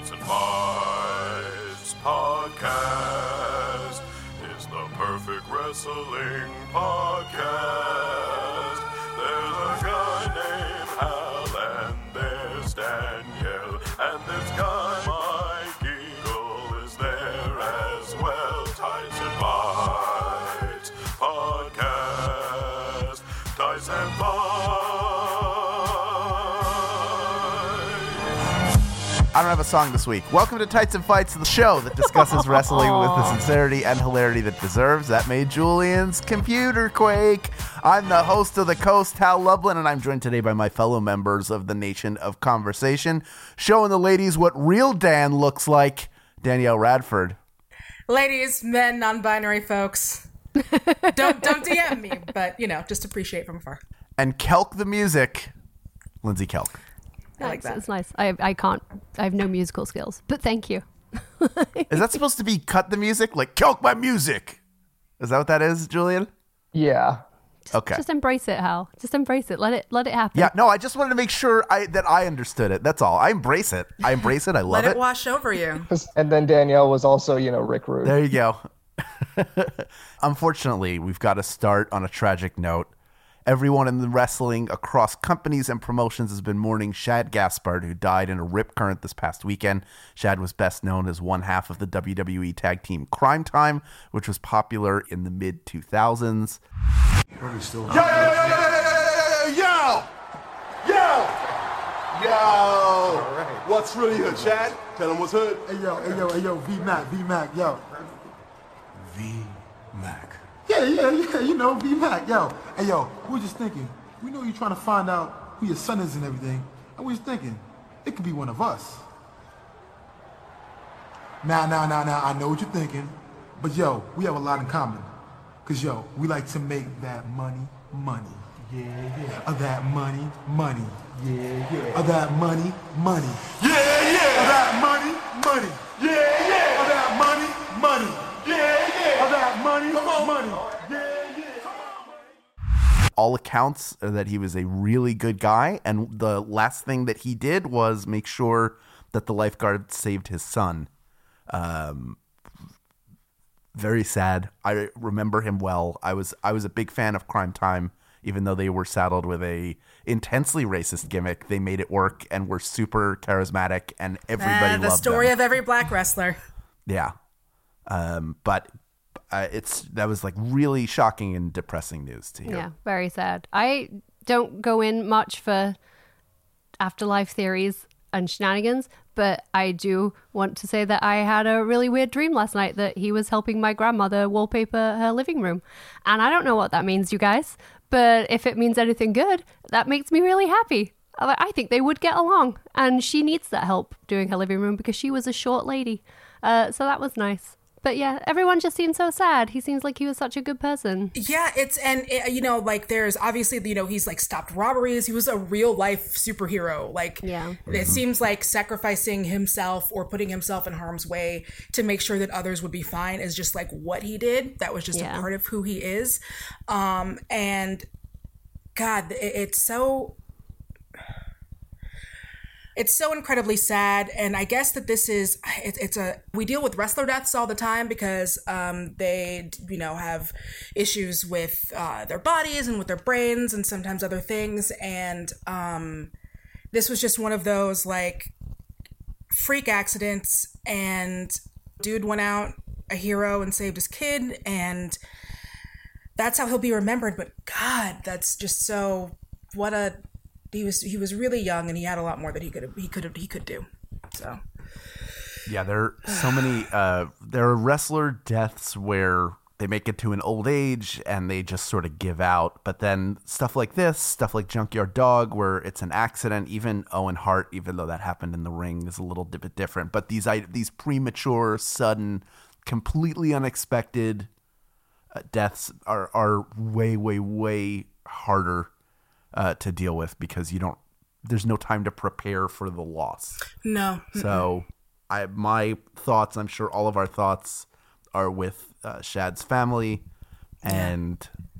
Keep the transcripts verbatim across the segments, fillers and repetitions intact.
Tights and Fights podcast is the perfect wrestling podcast. There's a guy named Hal and there's Danielle, and this guy Mike Eagle is there as well. Tights and Fights podcast. Tights and Fights. I don't have a song this week. Welcome to Tights and Fights, the show that discusses wrestling with the sincerity and hilarity that deserves. That made Julian's computer quake. I'm the host of The Coast, Hal Lublin, and I'm joined today by my fellow members of the Nation of Conversation, showing the ladies what real Dan looks like, Danielle Radford. Ladies, men, non-binary folks, don't don't D M me, but, you know, just appreciate from afar. And Kelk the music, Lindsay Kelk. I like that. It's nice. I I can't. I have no musical skills, but thank you. Is that supposed to be cut the music? Like, Kelk my music? Is that what that is, Julian? Yeah. Just, Okay. Just embrace it, Hal. Just embrace it. Let it let it happen. Yeah, no, I just wanted to make sure I that I understood it. That's all. I embrace it. I embrace it. I love Let it it. wash over you. And then Danielle was also, you know, Rick Rude. There you go. Unfortunately, we've got to start on a tragic note. Everyone in the wrestling across companies and promotions has been mourning Shad Gaspard, who died in a rip current this past weekend. Shad was best known as one half of the W W E tag team Crime Time, which was popular in the mid two thousands. Yo, yo, yo, yo, yo, yo, yo, yo, yo. What's really hood, Chad? Tell him what's hood. Hey yo, hey yo, hey yo, V Mac, V Mac, yo. V Mac. Yeah, yeah, yeah, you know, V Mac, yo. Hey yo, we were just thinking, we know you're trying to find out who your son is and everything, and we was thinking, it could be one of us. Now, now, now, now, I know what you're thinking, but yo, we have a lot in common. Cause yo, we like to make that money, money. Yeah, yeah. Of that money, money. Yeah, yeah. Of that money, money. Yeah, yeah. Of that money, money. Yeah, yeah. Of that money, money. Yeah, yeah. Of that money, Come on. money. Yeah, yeah. All accounts are that he was a really good guy, and the last thing that he did was make sure that the lifeguard saved his son. Um, very sad. I remember him well. I was I was a big fan of Crime Time, even though they were saddled with a intensely racist gimmick. They made it work and were super charismatic, and everybody Uh, the loved story them. of every black wrestler. Yeah. Um, but uh, it's that was like really shocking and depressing news to hear. Yeah, very sad. I don't go in much for afterlife theories and shenanigans, but I do want to say that I had a really weird dream last night that he was helping my grandmother wallpaper her living room. And I don't know what that means, you guys, but if it means anything good, that makes me really happy. I I think they would get along, and she needs that help doing her living room because she was a short lady. Uh, so that was nice. But yeah, everyone just seemed so sad. He seems like he was such a good person. Yeah, it's, and, uh, you know, like, there's obviously, you know, he's, like, stopped robberies. He was a real-life superhero. Like, Yeah. it seems like sacrificing himself or putting himself in harm's way to make sure that others would be fine is just, like, what he did. That was just Yeah. a part of who he is. Um, and, God, it, it's so... It's so incredibly sad, and I guess that this is, it, it's a, we deal with wrestler deaths all the time because um, they, you know, have issues with uh, their bodies and with their brains and sometimes other things, and um, this was just one of those, like, freak accidents, and dude went out a hero and saved his kid, and that's how he'll be remembered, but God, that's just so, what a... He was he was really young, and he had a lot more that he could he could he could do. So Yeah, there are so many. Uh, there are wrestler deaths where they make it to an old age and they just sort of give out. But then stuff like this, stuff like Junkyard Dog, where it's an accident. Even Owen Hart, even though that happened in the ring, is a little bit different. But these these premature, sudden, completely unexpected uh, deaths are are way way way harder Uh, to deal with because you don't there's no time to prepare for the loss. no, So I my thoughts, I'm sure all of our thoughts are with uh, Shad's family, and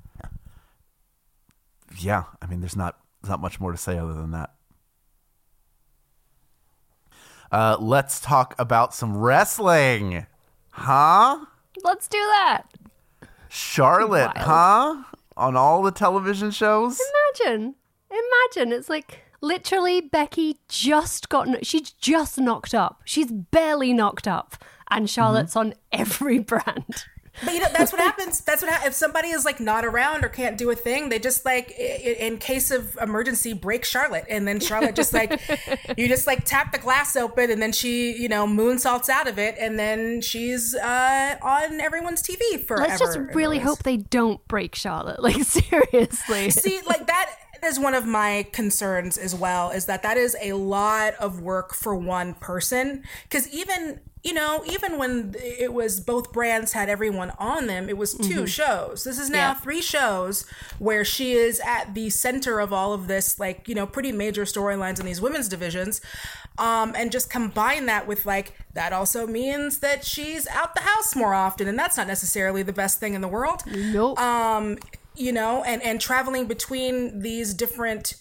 yeah. yeah, I mean there's not there's not much more to say other than that. Uh, let's talk about some wrestling. Huh? Let's do that. Charlotte, Wild. huh? On all the television shows? Imagine. Imagine. It's like literally Becky just got, she's just knocked up. She's barely knocked up. And Charlotte's mm-hmm. on every brand. But you know, that's what happens. That's what happens. If somebody is like not around or can't do a thing, they just like, in case of emergency, break Charlotte. And then Charlotte just like, you just like tap the glass open and then she, you know, moonsaults out of it. And then she's uh, on everyone's T V forever. Let's just really hope they don't break Charlotte. Like, seriously. See, like that is one of my concerns as well, is that that is a lot of work for one person. Because even... You know, even when it was both brands had everyone on them, it was two mm-hmm. shows. This is now yeah. three shows where she is at the center of all of this, like, you know, pretty major storylines in these women's divisions. Um, and just combine that with, like, that also means that she's out the house more often. And that's not necessarily the best thing in the world. Nope. Um, you know, and, and traveling between these different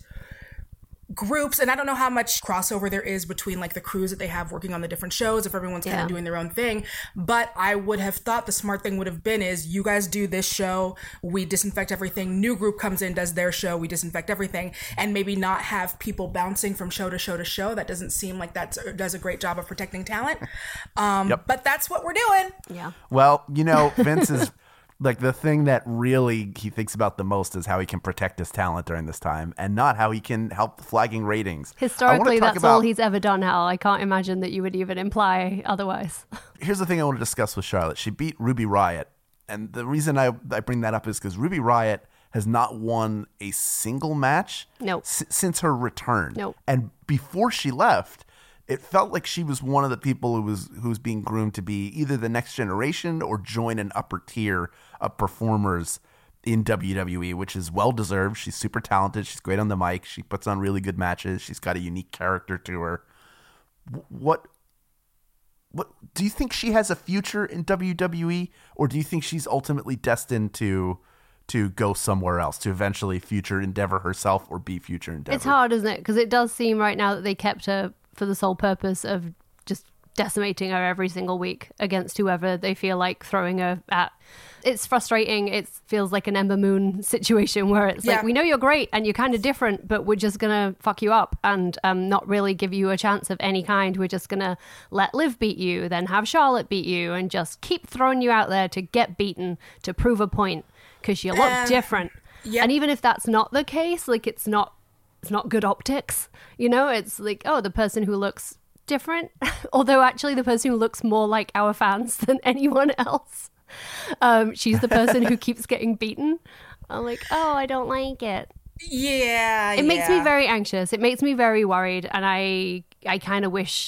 groups, and I don't know how much crossover there is between like the crews that they have working on the different shows, if everyone's kind yeah. of doing their own thing. But I would have thought the smart thing would have been is you guys do this show, we disinfect everything, new group comes in, does their show, we disinfect everything, and maybe not have people bouncing from show to show to show. That doesn't seem like that does a great job of protecting talent. Um, yep. But that's what we're doing. Yeah. Well, you know, Vince is like the thing that really he thinks about the most is how he can protect his talent during this time and not how he can help flagging ratings. Historically, that's about, all he's ever done, Hal. I can't imagine that you would even imply otherwise. Here's the thing I want to discuss with Charlotte. She beat Ruby Riott. And the reason I, I bring that up is because Ruby Riott has not won a single match nope. s- since her return. Nope. And before she left, it felt like she was one of the people who was who was being groomed to be either the next generation or join an upper tier of performers in W W E, which is well-deserved. She's super talented. She's great on the mic. She puts on really good matches. She's got a unique character to her. What, what do you think she has a future in W W E, or do you think she's ultimately destined to to go somewhere else, to eventually future endeavor herself or be future endeavor? It's hard, isn't it? Because it does seem right now that they kept her for the sole purpose of just decimating her every single week against whoever they feel like throwing her at. It's frustrating. It feels like an Ember Moon situation where it's yeah. like, we know you're great and you're kind of different, but we're just going to fuck you up and um, not really give you a chance of any kind. We're just going to let Liv beat you, then have Charlotte beat you, and just keep throwing you out there to get beaten, to prove a point, because you look uh, different. Yep. And even if that's not the case, like it's not It's not good optics, you know? It's like, oh, the person who looks different, although actually the person who looks more like our fans than anyone else. Um, she's the person who keeps getting beaten. I'm like, oh, I don't like it. Yeah, It yeah. makes me very anxious. It makes me very worried. And I, I kind of wish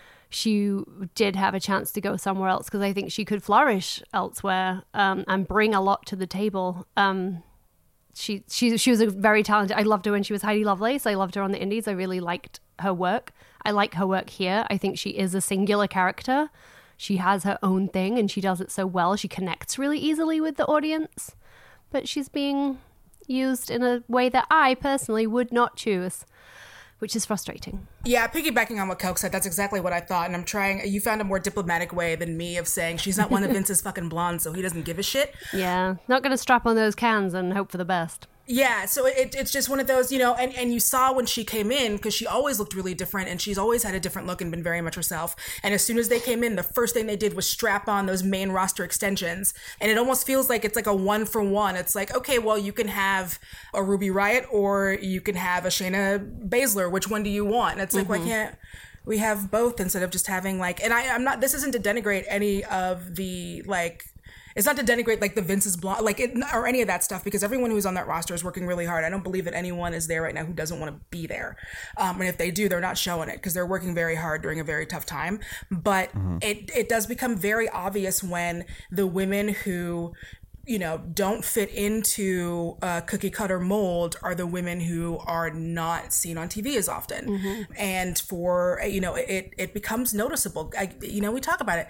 she did have a chance to go somewhere else, because I think she could flourish elsewhere um, and bring a lot to the table. Um She she she was a very talented. I loved her when she was Heidi Lovelace. I loved her on the Indies. I really liked her work. I like her work here. I think she is a singular character. She has her own thing and she does it so well. She connects really easily with the audience. But she's being used in a way that I personally would not choose, which is frustrating. Yeah, piggybacking on what Coke said, that's exactly what I thought. And I'm trying, you found a more diplomatic way than me of saying she's not one of Vince's fucking blondes, so he doesn't give a shit. Yeah, not going to strap on those cans and hope for the best. Yeah, so it, it's just one of those, you know, and, and you saw when she came in, because she always looked really different, and she's always had a different look and been very much herself. And as soon as they came in, the first thing they did was strap on those main roster extensions. And it almost feels like it's like a one for one. It's like, okay, well, you can have a Ruby Riott or you can have a Shayna Baszler. Which one do you want? And it's like, mm-hmm. why can't we have both instead of just having like, and I, I'm not, this isn't to denigrate any of the like, it's not to denigrate like the Vince's blonde, like it, or any of that stuff, because everyone who's on that roster is working really hard. I don't believe that anyone is there right now who doesn't want to be there. Um, and if they do, they're not showing it because they're working very hard during a very tough time. But mm-hmm. it, it does become very obvious when the women who, you know, don't fit into a cookie cutter mold are the women who are not seen on T V as often. Mm-hmm. And for, you know, it, it becomes noticeable. I, you know, we talk about it.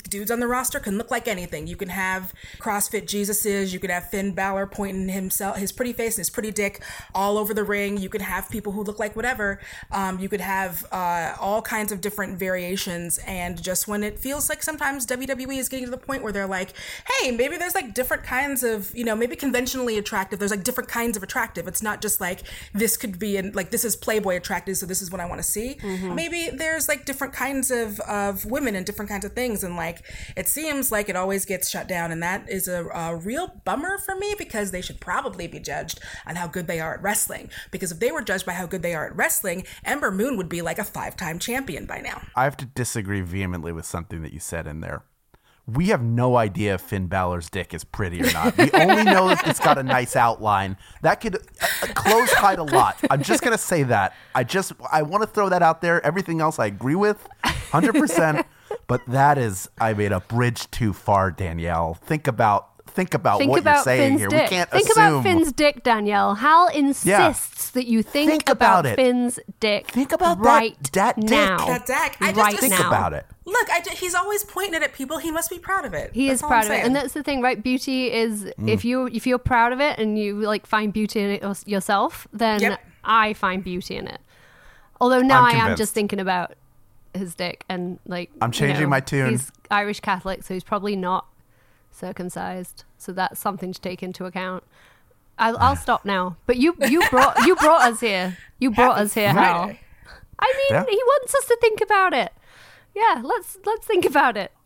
dudes on the roster can look like anything. You can have CrossFit Jesuses. You could have Finn Balor pointing himself, his pretty face and his pretty dick all over the ring. You could have people who look like whatever. Um, you could have uh, all kinds of different variations. And just when it feels like sometimes W W E is getting to the point where they're like, hey, maybe there's like different kinds of, you know, maybe conventionally attractive. There's like different kinds of attractive. It's not just like this could be in like this is Playboy attractive, so this is what I want to see. Mm-hmm. Maybe there's like different kinds of, of women and different kinds of things. And like it seems like it always gets shut down. And that is a, a real bummer for me because they should probably be judged on how good they are at wrestling. Because if they were judged by how good they are at wrestling, Ember Moon would be like a five-time champion by now. I have to disagree vehemently with something that you said in there. We have no idea if Finn Balor's dick is pretty or not. We only know that it's got a nice outline. That could uh, clothes hide a lot. I'm just going to say that. I just, I want to throw that out there. Everything else I agree with one hundred percent. But that is, I made a bridge too far, Danielle. Think about Think about think what about you're saying Finn's here. Dick. We can't think assume. about Finn's dick, Danielle. Hal insists yeah. that you think, think about, about it. Finn's dick. Think about right that, that now. dick. That dick. I just right think now. about it. Look, I just, he's always pointing it at people. He must be proud of it. He that's is all proud I'm of it, saying. and that's the thing, right? Beauty is Mm. if you if you're proud of it and you like find beauty in it yourself, then Yep. I find beauty in it. Although now I'm I am convinced. just thinking about his dick and like I'm changing you know, my tune. He's Irish Catholic, so he's probably not circumcised. So that's something to take into account. I'll, I'll stop now. But you you brought you brought us here. You brought Happy us here, Hal. Friday. I mean, Yeah. he wants us to think about it. Yeah, let's let's think about it.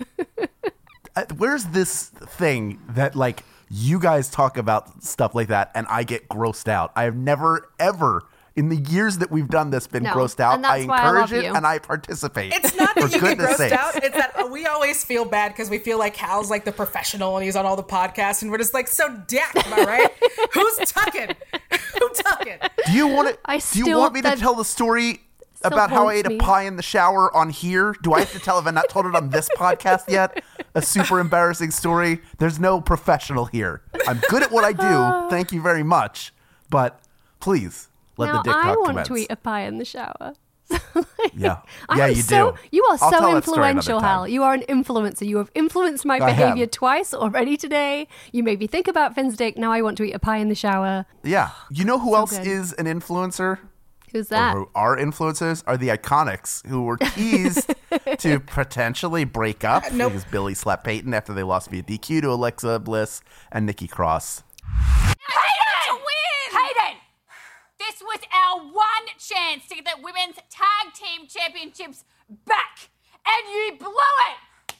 Uh, Where's this thing that like you guys talk about stuff like that and I get grossed out? I have never ever in the years that we've done this been No, grossed out. and that's I why I encourage love it you. and I participate. It's not For that you get goodness grossed sakes. out. It's that we always feel bad because we feel like Hal's like the professional and he's on all the podcasts and we're just like, so Dak, am I right? Who's tucking? Who tucking? Do you want to? I do you still- want me to that tell the story still about how I haunts ate a me. pie in the shower on here? Do I have to tell if I've not told it on this podcast yet? A super embarrassing story. There's no professional here. I'm good at what I do. Thank you very much. But please let now the dick I talk want commence. to eat a pie in the shower. Yeah, I yeah, am you so, do. You are I'll so tell that story another influential, time. Hal. You are an influencer. You have influenced my I have. behavior twice already today. You made me think about Finn's dick. Now I want to eat a pie in the shower. Yeah. You know who else good. is an influencer? Who's that? Or who are influencers are the Iconics, who were teased to potentially break up Nope. because Billy slapped Peyton after they lost via D Q to Alexa Bliss and Nikki Cross. Hayden! Win! Hayden! This was our one chance to get the women's tag team championships back, and you blew it!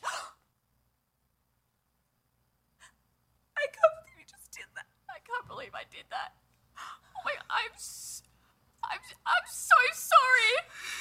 I can't believe you just did that. I can't believe I did that. Oh my, I'm, s- I'm, I'm so sorry.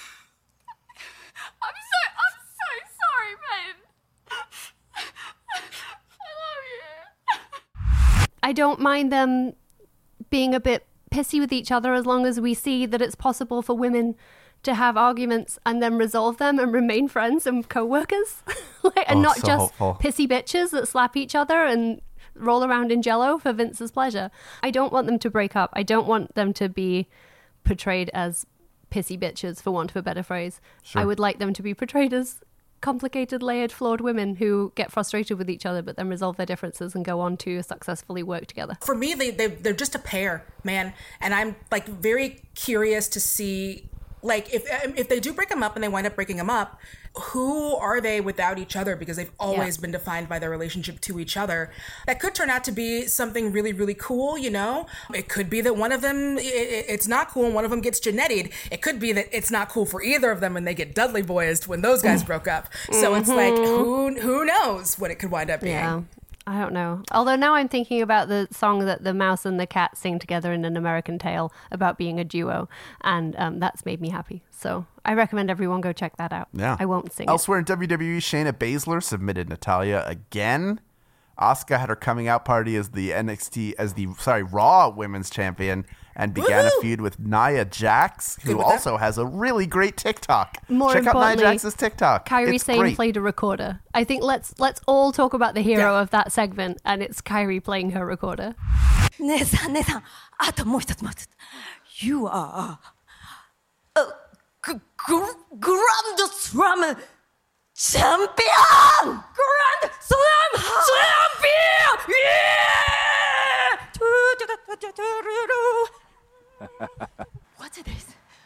I'm so, I'm so sorry, man. I love you. I don't mind them being a bit pissy with each other as long as we see that it's possible for women to have arguments and then resolve them and remain friends and co-workers. like, and Oh, not so just hopeful. pissy bitches that slap each other and roll around in jello for Vince's pleasure. I don't want them to break up. I don't want them to be portrayed as pissy bitches, for want of a better phrase. Sure. I would like them to be portrayed as complicated, layered, flawed women who get frustrated with each other but then resolve their differences and go on to successfully work together. For me, they, they, they're just a pair, man. And I'm like very curious to see, like, if if they do break them up and they wind up breaking them up, who are they without each other? Because they've always Yeah. been defined by their relationship to each other. That could turn out to be something really, really cool, you know? It could be that one of them, it, it- it's not cool and one of them gets Janetti'd. It could be that it's not cool for either of them and they get Dudley boys when those guys broke up. So it's like, who who knows what it could wind up being. Yeah. I don't know. Although now I'm thinking about the song that the mouse and the cat sing together in An American Tale about being a duo, and um, that's made me happy. So I recommend everyone go check that out. Yeah. I won't sing it. Elsewhere in W W E, Shayna Baszler submitted Natalia again. Asuka had her coming out party as the N X T, as the, sorry, Raw Women's Champion, and began Woohoo! a feud with Nia Jax, Good who with that. also has a really great TikTok. More Check out Nia importantly, Jax's TikTok. Kairi It's Sane great. played a recorder. I think let's let's all talk about the hero Yeah. of that segment, and it's Kairi playing her recorder. 姉さん姉さんあともう一つもう一つ You are a gr- gr- Grand Slam champion! Grand Slam champion! Yeah! What's this?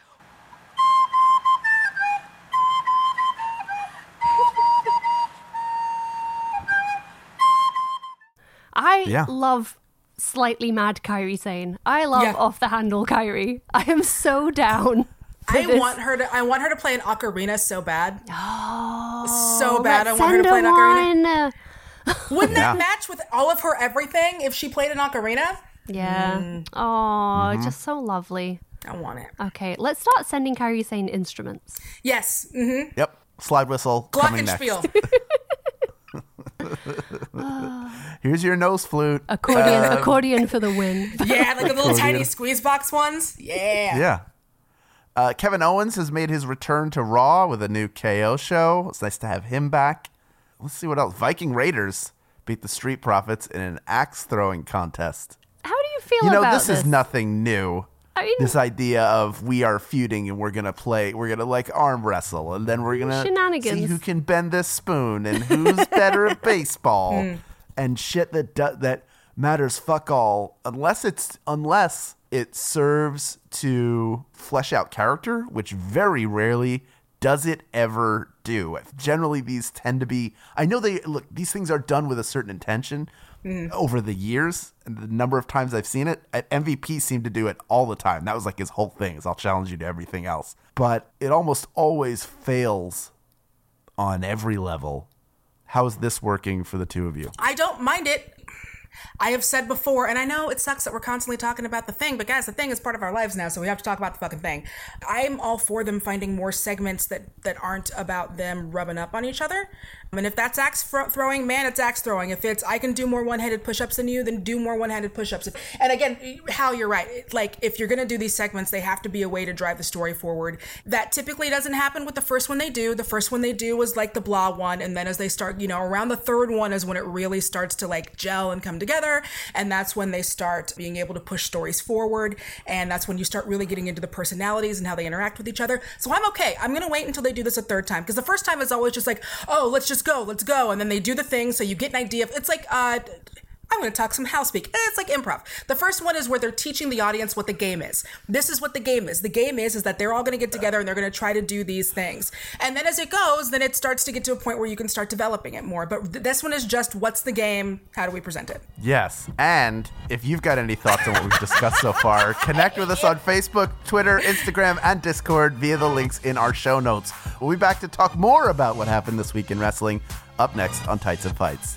I Yeah. love slightly mad Kairi Sane. I love Yeah. off the handle Kairi. I am so down. for I this. want her to. I want her to play an ocarina so bad, Oh, so bad. I let's want her to send play an ocarina. one. Wouldn't Yeah. that match with all of her everything if she played an ocarina? Yeah. Mm. Oh, Mm-hmm. just so lovely. I want it. Okay, let's start sending Kairi Sane instruments. Yes. Mm-hmm. Yep. Slide whistle coming next. Glockenspiel. Here's your nose flute. Accordion, accordion for the win. Yeah, like the little Accordion. tiny squeeze box ones. Yeah. Yeah. Uh, Kevin Owens has made his return to Raw with a new K O show. It's nice to have him back. Let's see what else. Viking Raiders beat the Street Profits in an axe throwing contest. How do you feel You know, about this, this? is nothing new. I mean, This idea of we are feuding and we're going to play, we're going to like arm wrestle and then we're going to Shenanigans. see who can bend this spoon and who's better at baseball and shit that do- that matters fuck all unless it's unless it serves to flesh out character, which very rarely does it ever do. Generally, these tend to be, I know they look, these things are done with a certain intention over the years and the number of times I've seen it. M V P seemed to do it all the time. That was like his whole thing is I'll challenge you to everything else. But it almost always fails on every level. How is this working for the two of you? I don't mind it. I have said before, and I know it sucks that we're constantly talking about the thing, but guys, the thing is part of our lives now, so we have to talk about the fucking thing. I'm all for them finding more segments that, that aren't about them rubbing up on each other. I mean, if that's axe fro- throwing, man, it's axe throwing. If it's I can do more one-handed push-ups than you, then do more one-handed push-ups. And again, Hal, you're right. Like, if you're going to do these segments, they have to be a way to drive the story forward. That typically doesn't happen with the first one they do. The first one they do was like the blah one, and then as they start, you know, around the third one is when it really starts to like gel and come together. And that's when they start being able to push stories forward. And that's when you start really getting into the personalities and how they interact with each other. So I'm okay. I'm going to wait until they do this a third time. Because the first time is always just like, oh, let's just go, let's go. And then they do the thing. So you get an idea of, it's like, uh, I'm going to talk some house speak. It's like improv. The first one is where they're teaching the audience what the game is. This is what the game is. The game is, is that they're all going to get together and they're going to try to do these things. And then as it goes, then it starts to get to a point where you can start developing it more. But th- this one is just, what's the game? How do we present it? Yes. And if you've got any thoughts on what we've discussed so far, connect with us on Facebook, Twitter, Instagram, and Discord via the links in our show notes. We'll be back to talk more about what happened this week in wrestling up next on Tights and Fights.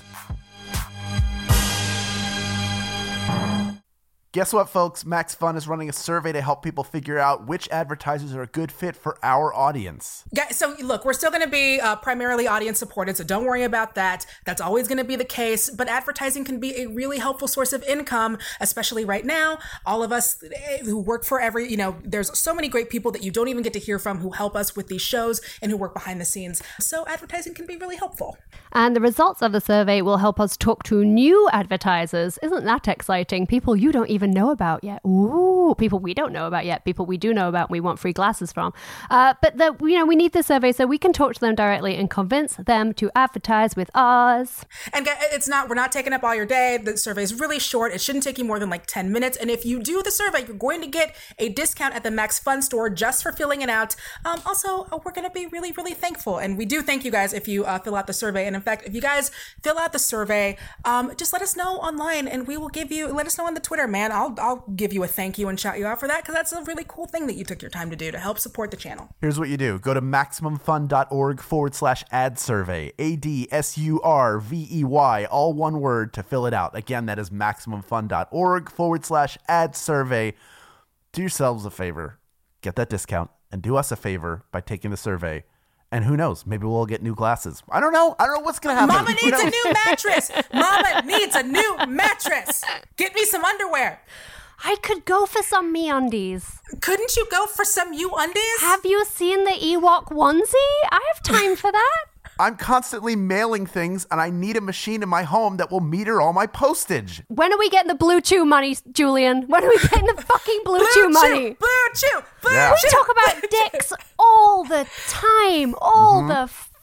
Guess what, folks? Max Fun is running a survey to help people figure out which advertisers are a good fit for our audience. Guys, so look, we're still going to be uh, primarily audience supported, so don't worry about that. That's always going to be the case, but advertising can be a really helpful source of income, especially right now. All of us who work for every, you know, there's so many great people that you don't even get to hear from who help us with these shows and who work behind the scenes. So advertising can be really helpful. And the results of the survey will help us talk to new advertisers. Isn't that exciting? People you don't even know about yet. Ooh, people we don't know about yet. People we do know about and we want free glasses from. Uh, but the, you know, we need the survey so we can talk to them directly and convince them to advertise with us. And guys, it's not, we're not taking up all your day. The survey is really short. It shouldn't take you more than like ten minutes. And if you do the survey, you're going to get a discount at the Max Fun store just for filling it out. Um, also, uh, we're going to be really, really thankful. And we do thank you guys if you uh, fill out the survey. And in fact, if you guys fill out the survey, um, just let us know online and we will give you, let us know on the Twitter, man. I'll, I'll give you a thank you and shout you out for that because that's a really cool thing that you took your time to do to help support the channel. Here's what you do. Go to MaximumFun.org forward slash ad survey. A D S U R V E Y, all one word to fill it out. Again, that is MaximumFun.org forward slash ad survey. Do yourselves a favor. Get that discount and do us a favor by taking the survey. And who knows? Maybe we'll get new glasses. I don't know. I don't know what's going to happen. Mama needs a new mattress. Mama needs a new mattress. Get me some underwear. I could go for some MeUndies. Couldn't you go for some U-undies? Have you seen the Ewok onesie? I have time for that. I'm constantly mailing things, and I need a machine in my home that will meter all my postage. When are we getting the Blue Chew money, Julian? When are we getting the fucking Blue, Blue Chew Chew, money? Blue Chew, Blue Yeah. We Chew. talk about dicks all the time, all Mm-hmm. the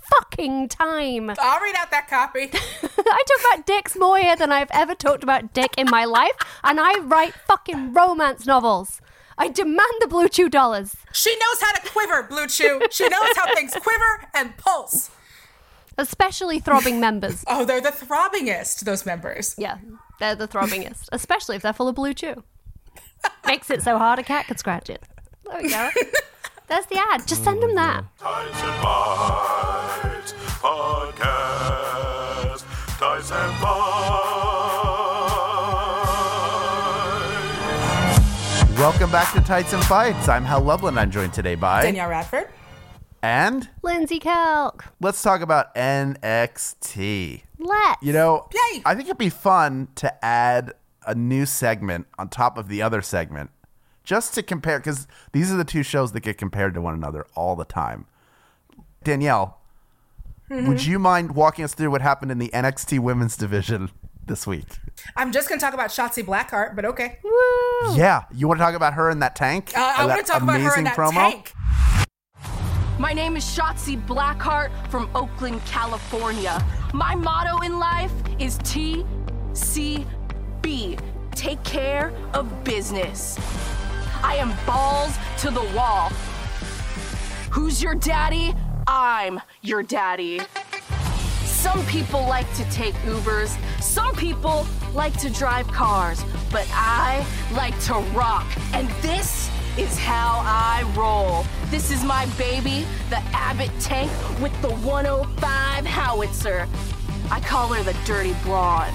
fucking time. I'll read out that copy. I talk about dicks more here than I've ever talked about dick in my life, and I write fucking romance novels. I demand the Blue Chew dollars. She knows how to quiver, Blue Chew. She knows how things quiver and pulse. Especially throbbing members. Oh, they're the throbbingest, those members. Yeah, they're the throbbingest. Especially if they're full of Blue Chew. Makes it so hard a cat could scratch it. There we go. There's the ad. Just send them that. Tights and Bites Podcast. Tights and Bites. Welcome back to Tights and Fights. I'm Hal Lublin. I'm joined today by Danielle Radford. And Lindsay Kelk. let's talk about N X T. Let's. You know, Yay. I think it'd be fun to add a new segment on top of the other segment just to compare, because these are the two shows that get compared to one another all the time. Danielle, mm-hmm. would you mind walking us through what happened in the N X T women's division this week? I'm just going to talk about Shotzi Blackheart, but okay. Woo. Yeah. You want to talk about her in that tank? Uh, I Or want to talk about her in that promo? tank. My name is Shotzi Blackheart from Oakland, California. My motto in life is T C B. Take care of business. I am balls to the wall. Who's your daddy? I'm your daddy. Some people like to take Ubers. Some people like to drive cars. But I like to rock. And this is how I roll. This is my baby, the Abbott tank with the one oh five howitzer. I call her the Dirty Blonde.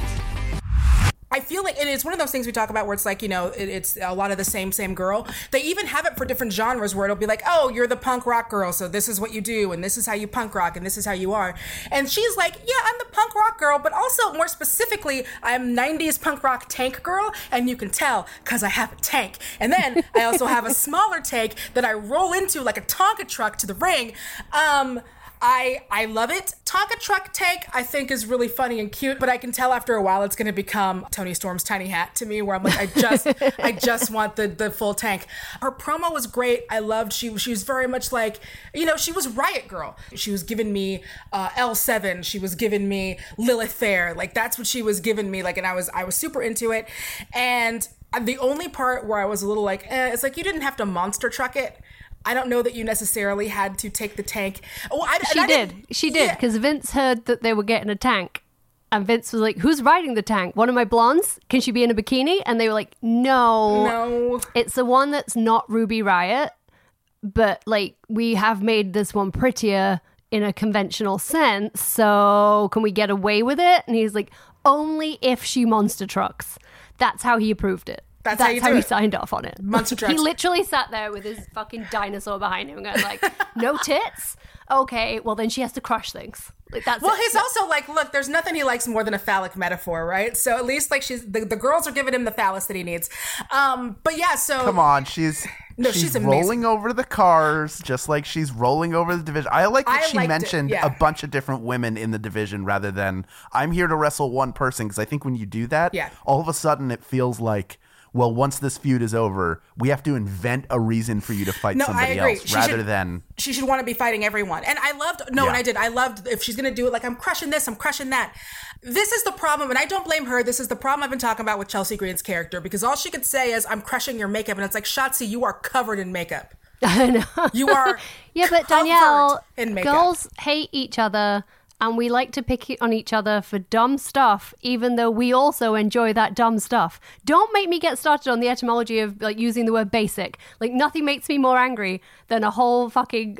I feel like it is one of those things we talk about where it's like, you know, it, it's a lot of the same, same girl. They even have it for different genres where it'll be like, oh, you're the punk rock girl, so this is what you do, and this is how you punk rock, and this is how you are. And she's like, yeah, I'm the punk rock girl, but also more specifically, I'm nineties punk rock tank girl, and you can tell because I have a tank. And then I also have a smaller tank that I roll into like a Tonka truck to the ring. Um... I I love it. Tonka truck tank I think is really funny and cute, but I can tell after a while it's going to become Tony Storm's tiny hat to me, where I'm like, I just I just want the the full tank. Her promo was great. I loved she she was very much like, you know, she was Riot Girl. She was giving me uh, L seven. She was giving me Lilith Fair. Like that's what she was giving me. Like, and I was I was super into it. And the only part where I was a little like, eh, it's like you didn't have to monster truck it. I don't know that you necessarily had to take the tank. Oh, I, she I did. She did, because yeah. Vince heard that they were getting a tank. And Vince was like, who's riding the tank? One of my blondes? Can she be in a bikini? And they were like, no. No. It's the one that's not Ruby Riott. But, like, we have made this one prettier in a conventional sense. So can we get away with it? And he's like, only if she monster trucks. That's how he approved it. That's, That's how, you how do he it. signed off on it. Monster trucks. He literally sat there with his fucking dinosaur behind him going like, no tits? Okay, well then she has to crush things. Like that's Well, it. he's also like, look, there's nothing he likes more than a phallic metaphor, right? So at least like she's the, the girls are giving him the phallus that he needs. Um, but yeah, so Come on, she's No, she's, she's amazing. rolling over the cars just like she's rolling over the division. I like that I she liked it, mentioned yeah. a bunch of different women in the division rather than I'm here to wrestle one person, because I think when you do that, Yeah. all of a sudden it feels like, well, once this feud is over, we have to invent a reason for you to fight No, I somebody agree. else She rather should- than she should want to be fighting everyone. And I loved, no, Yeah. and I did. I loved if she's going to do it like, I'm crushing this, I'm crushing that. This is the problem, and I don't blame her. This is the problem I've been talking about with Chelsea Green's character, because all she could say is, I'm crushing your makeup. And it's like, Shotzi, you are covered in makeup. I know. You are Yeah, but covered Danielle, in makeup. girls hate each other. And we like to pick on each other for dumb stuff, even though we also enjoy that dumb stuff. Don't make me get started on the etymology of like using the word basic. Like nothing makes me more angry than a whole fucking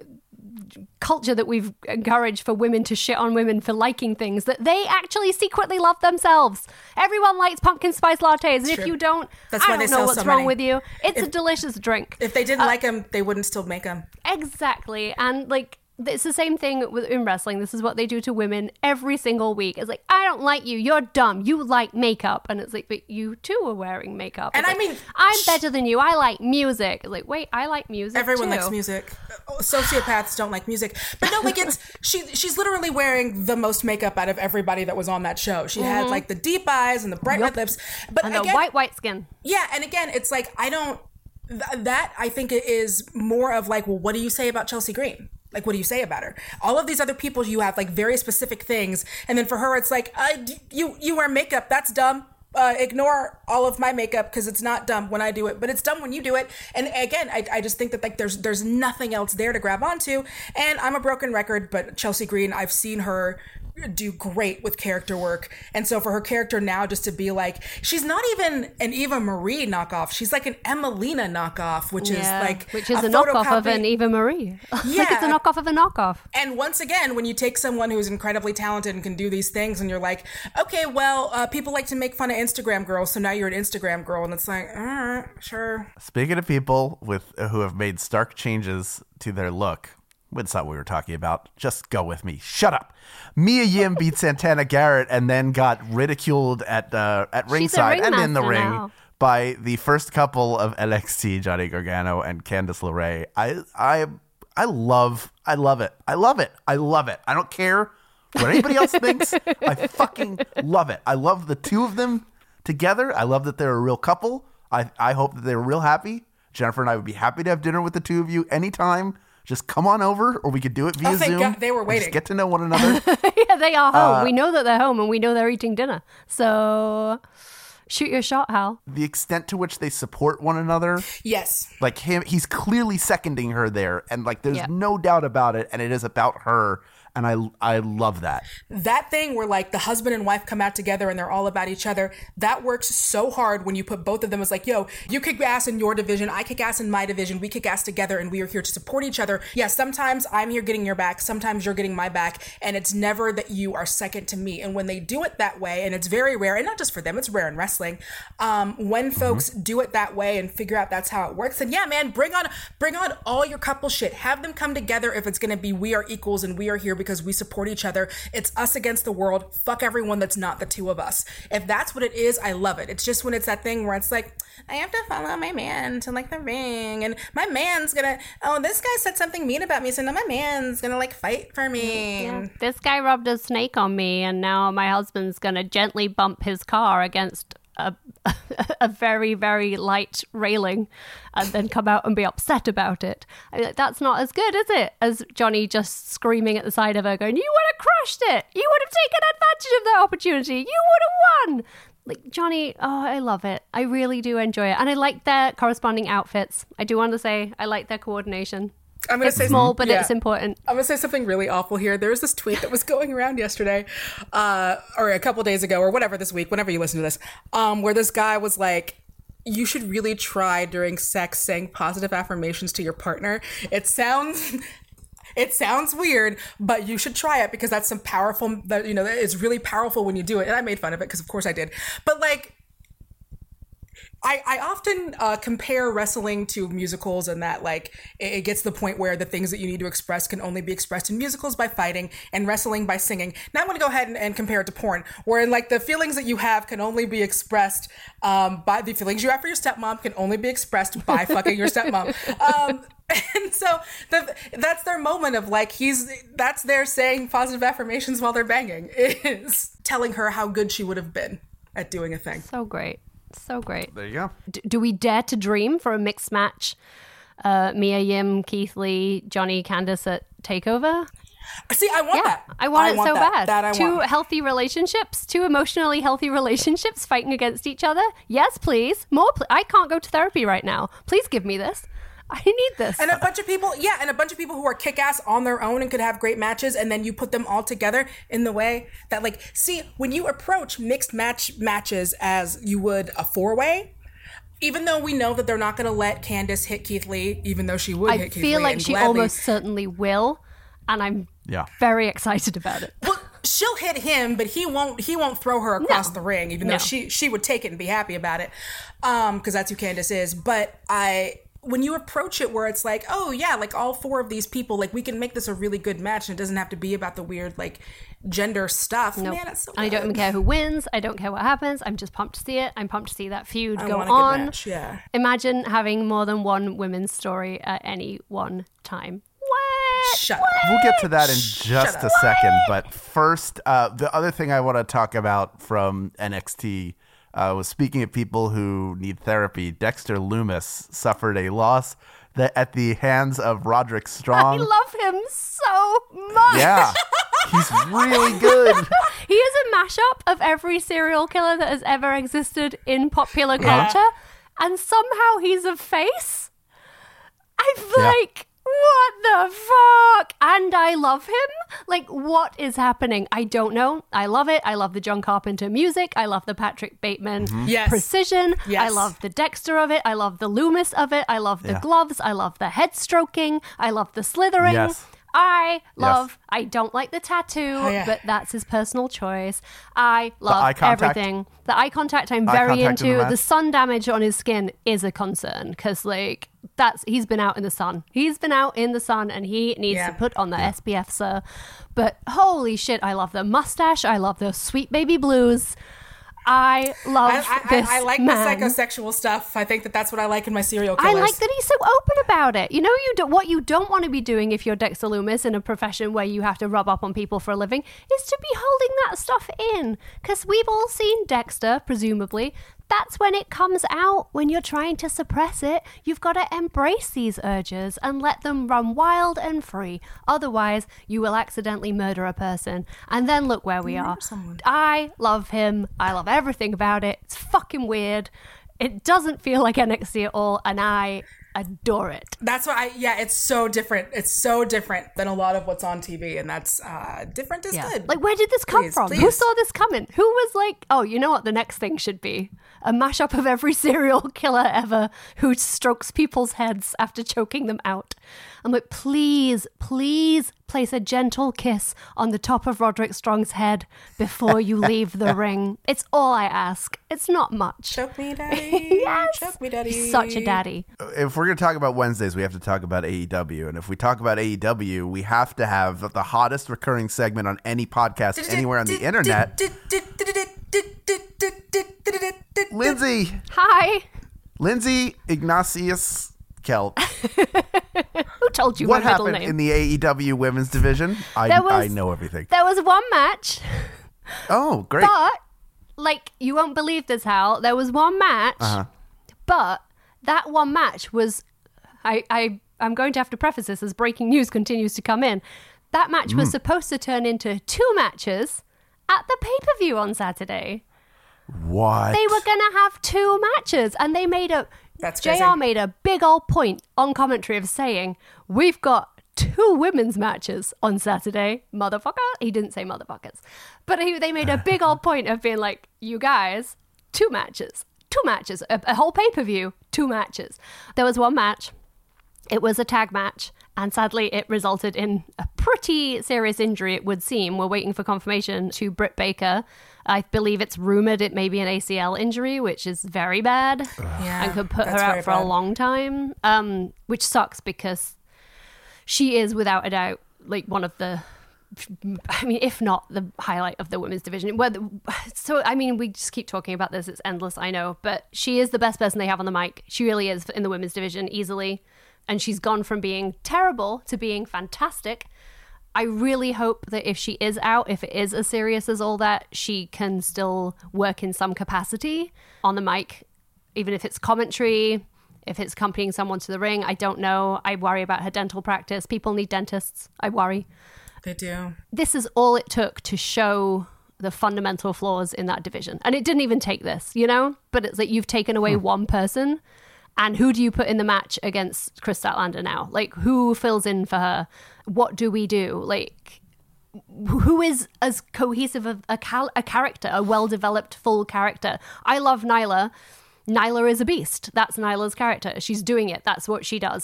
culture that we've encouraged for women to shit on women for liking things that they actually secretly love themselves. Everyone likes pumpkin spice lattes, and It's if true. you don't, That's why I they don't know sell what's so wrong many. with you. It's If- a delicious drink. If they didn't Uh, like him, they wouldn't still make him. Exactly. And like it's the same thing with in wrestling. This is what they do to women every single week. It's like, I don't like you. You're dumb. You like makeup. And it's like, but you too are wearing makeup. And It's I like, mean, I'm better than you. I like music. It's like, wait, I like music Everyone too. likes music. Sociopaths don't like music. But no, like it's she she's literally wearing the most makeup out of everybody that was on that show. She had like the deep eyes and the bright red lips. But And again, the white, white skin. yeah, and again, it's like I don't th- that I think it is more of like, well, what do you say about Chelsea Green? Like, what do you say about her? All of these other people, you have like very specific things. And then for her, it's like, uh, you, you wear makeup. That's dumb. Uh, ignore all of my makeup because it's not dumb when I do it, but it's dumb when you do it. And again, I, I just think that like there's there's nothing else there to grab onto. And I'm a broken record, but Chelsea Green, I've seen her do great with character work. And so for her character now just to be like, she's not even an Eva Marie knockoff. She's like an Emelina knockoff, which yeah, is like which is a, a knockoff photocopy. of an Eva Marie. Yeah. Like it's a knockoff of a knockoff. And once again, when you take someone who's incredibly talented and can do these things and you're like, okay, well, uh, people like to make fun of Instagram girls, so now you're an Instagram girl. And it's like, all right, sure. Speaking of people with uh, who have made stark changes to their look, it's not what we were talking about. Just go with me. Shut up. Mia Yim beat Santana Garrett and then got ridiculed at uh, at ringside and in the ring now. by the first couple of N X T, Johnny Gargano and Candice LeRae. I I I love I love it. I love it. I love it. I don't care what anybody else thinks. I fucking love it. I love the two of them together. I love that they're a real couple. I I hope that they're real happy. Jennifer and I would be happy to have dinner with the two of you anytime. Just come on over, or we could do it via Oh, thank Zoom. God, they were waiting. Just get to know one another. Yeah, they are home. Uh, we know that they're home and we know they're eating dinner. So shoot your shot, Hal. The extent to which they support one another. Yes. Like him, he's clearly seconding her there. And like, there's Yeah. no doubt about it. And it is about her. And I I love that. That thing where like the husband and wife come out together and they're all about each other, that works so hard when you put both of them as like, yo, you kick ass in your division, I kick ass in my division, we kick ass together and we are here to support each other. Yeah, sometimes I'm here getting your back, sometimes you're getting my back, and it's never that you are second to me. And when they do it that way, and it's very rare, and not just for them, it's rare in wrestling, um, when folks mm-hmm. do it that way and figure out that's how it works, then yeah, man, bring on bring on all your couple shit. Have them come together if it's gonna be we are equals and we are here because we support each other. It's us against the world. Fuck everyone that's not the two of us. If that's what it is, I love it. It's just when it's that thing where it's like, I have to follow my man to like the ring, and my man's gonna, oh, this guy said something mean about me, so now my man's gonna like fight for me. Yeah. This guy rubbed a snake on me, and now my husband's gonna gently bump his car against a, a very, very light railing and then come out and be upset about it. I mean, that's not as good, is it? As Johnny just screaming at the side of her going, you would have crushed it. You would have taken advantage of that opportunity. You would have won. Like, Johnny, oh, I love it. I really do enjoy it. And I like their corresponding outfits. I do want to say I like their coordination. I'm gonna it's say small, but yeah. it's important. I'm gonna say something really awful here. There was this tweet that was going around yesterday, uh, or a couple days ago, or whatever this week, whenever you listen to this, um, where this guy was like, you should really try during sex saying positive affirmations to your partner. It sounds... It sounds weird, but you should try it because that's some powerful, you know, it's really powerful when you do it. And I made fun of it because of course I did. But like, I, I often uh, compare wrestling to musicals, and that like it, it gets to the point where the things that you need to express can only be expressed in musicals by fighting and wrestling by singing. Now I'm going to go ahead and, and compare it to porn, where like the feelings that you have can only be expressed um, by the feelings you have for your stepmom can only be expressed by fucking your stepmom. Um, And so the, that's their moment of like, he's, that's their saying positive affirmations while they're banging, is telling her how good she would have been at doing a thing. So great. So great. There you go. D- do we dare to dream for a mixed match? Uh, Mia Yim, Keith Lee, Johnny, Candice at TakeOver? See, I want yeah, that. I want I it want so that. bad. That I two want. healthy relationships, two emotionally healthy relationships fighting against each other. Yes, please. More. Pl- I can't go to therapy right now. Please give me this. I need this. And a bunch of people, yeah, and a bunch of people who are kick-ass on their own and could have great matches, and then you put them all together in the way that, like, see, when you approach mixed match matches as you would a four-way, even though we know that they're not going to let Candice hit Keith Lee, even though she would I hit Keith Lee. feel like and she gladly, almost certainly will, and I'm yeah. very excited about it. Well, she'll hit him, but he won't. He won't throw her across No. the ring, even No. though she she would take it and be happy about it, um, because that's who Candice is. But I. When you approach it where it's like, oh yeah, like all four of these people, like we can make this a really good match, and it doesn't have to be about the weird like gender stuff. Nope. Man, that's so and I don't good. even care who wins. I don't care what happens. I'm just pumped to see it. I'm pumped to see that feud I go want a good on. match, yeah. Imagine having more than one women's story at any one time. What? Shut what? up. We'll get to that in just up. a second. But first, uh, the other thing I want to talk about from N X T uh, was speaking of people who need therapy. Dexter Lumis suffered a loss that at the hands of Roderick Strong. I love him so much. Yeah, he's really good. He is a mashup of every serial killer that has ever existed in popular Yeah. culture, and somehow he's a face. I'm Yeah. like, what the fuck? And I love him. Like, what is happening? I don't know. I love it. I love the John Carpenter music. I love the Patrick Bateman Yes. precision. Yes. I love the Dexter of it. I love the Loomis of it. I love the Yeah. gloves. I love the head stroking. I love the slithering. Yes. I love, I don't like the tattoo, Oh, yeah. but that's his personal choice. I love eye contact. everything. The eye contact I'm Eye very contact in the into. mask. The sun damage on his skin is a concern because, like, that's he's been out in the sun. He's been out in the sun and he needs Yeah. to put on the S P F, sir. But holy shit, I love the mustache. I love the sweet baby blues. I love I, I, this I, I like man. the psychosexual stuff. I think that that's what I like in my serial I killers. like that he's so open about it. You know, you do, what you don't want to be doing if you're Dexter Loomis in a profession where you have to rub up on people for a living is to be holding that stuff in. Because we've all seen Dexter, presumably. That's when it comes out, when you're trying to suppress it. You've got to embrace these urges and let them run wild and free. Otherwise, you will accidentally murder a person. And then look where we are. I love him. I love everything about it. It's fucking weird. It doesn't feel like N X T at all, and I adore it. That's why I, yeah, it's so different. It's so different than a lot of what's on T V, and that's uh, different is good. Like, where did this come Please, from? please. Who saw this coming? Who was like, oh, you know what the next thing should be? A mashup of every serial killer ever who strokes people's heads after choking them out. I'm like, please, please place a gentle kiss on the top of Roderick Strong's head before you leave the ring. It's all I ask. It's not much. Choke me, daddy. Yes. Choke me, daddy. He's such a daddy. If we're going to talk about Wednesdays, we have to talk about A E W. And if we talk about A E W, we have to have the hottest recurring segment on any podcast anywhere on the internet. Lindsay. Hi. Lindsay Ignatius Kelp. Who told you What my middle happened name? in the A E W women's division? I, There was- I know everything. There was one match. Oh, great. But, like, you won't believe this, Hal. There was one match, Uh-huh. but that one match was. I, I, I'm going to have to preface this as breaking news continues to come in. That match was Mm. supposed to turn into two matches at the pay per view on Saturday. What? They were going to have two matches, and they made a. That's J R crazy. made a big old point on commentary of saying, we've got two women's matches on Saturday, motherfucker. He didn't say motherfuckers. But he, they made a big old point of being like, you guys, two matches, two matches, a, a whole pay-per-view, two matches. There was one match. It was a tag match. And sadly, it resulted in a pretty serious injury, it would seem. We're waiting for confirmation to Britt Baker. I believe it's rumored it may be an A C L injury, which is very bad Yeah, and could put her that's out very for a bad. long time, um, which sucks because she is, without a doubt, like one of the, I mean, if not the highlight of the women's division. Whether, so, I mean, we just keep talking about this. It's endless, I know. But she is the best person they have on the mic. She really is in the women's division easily. And she's gone from being terrible to being fantastic. I really hope that if she is out, if it is as serious as all that, she can still work in some capacity on the mic, even if it's commentary, if it's accompanying someone to the ring. I don't know. I worry about her dental practice. People need dentists. I worry. They do. This is all it took to show the fundamental flaws in that division. And it didn't even take this, you know? But it's like you've taken away one person. And who do you put in the match against Chris Statlander now? Like, who fills in for her? What do we do? Like, who is as cohesive of a, cal- a character, a well-developed, full character? I love Nyla. Nyla is a beast. That's Nyla's character. She's doing it. That's what she does.